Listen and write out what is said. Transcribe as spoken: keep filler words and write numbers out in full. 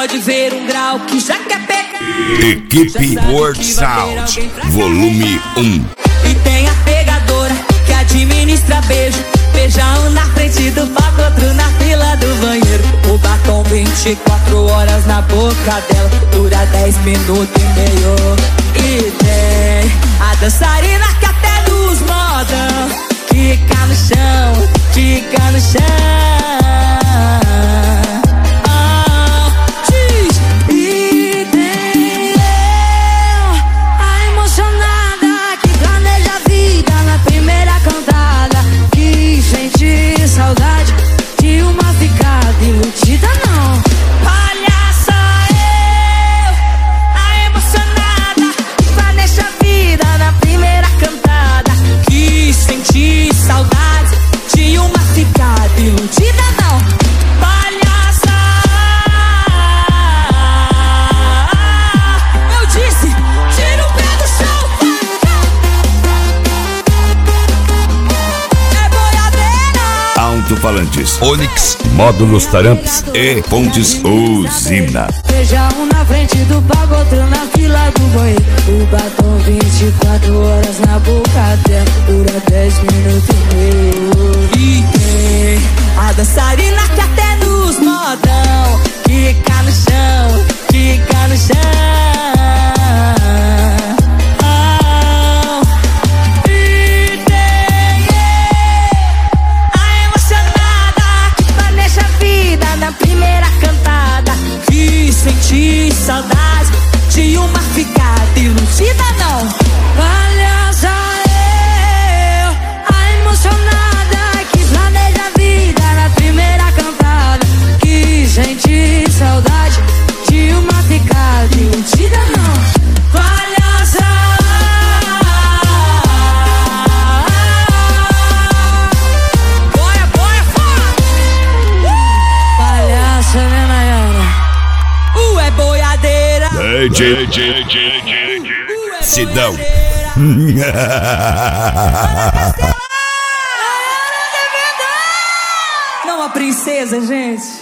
pode ver um grau que já quer pegar. Equipe World Sound, volume um. E tem a pegadora que administra beijo. Beija um na frente do palco, outro na fila do banheiro. O batom vinte e quatro horas na boca dela, dura dez minutos e meio. E tem a dançarina que até nos modão fica no chão, fica no chão. Saudade de uma ficada iludida, não. Olha só eu, a emocionada, planeja a vida na primeira cantada. Que senti saudade de uma ficada iludida, não. Olha só, eu disse, tira o pé do chão. Alto-falantes, Onix, módulos Taramps e pontes Usina. Beija um na frente do palco, outro na fila do banheiro. O batom vinte e quatro horas na boca dela, dura dez minutos e meio. E tem a dançarina que até nos modão fica no chão, fica no chão. Senti saudade de uma ficada iludida, não. Olha só eu, a emocionada que planeja a vida na primeira cantada. Que senti saudade de uma ficada iludida, não. Olha só. Bora, bora, fora! Palhaça, né, Nayara? Uh, é boiadeira. D J, D J, D J, Sidão. Não, a princesa, gente.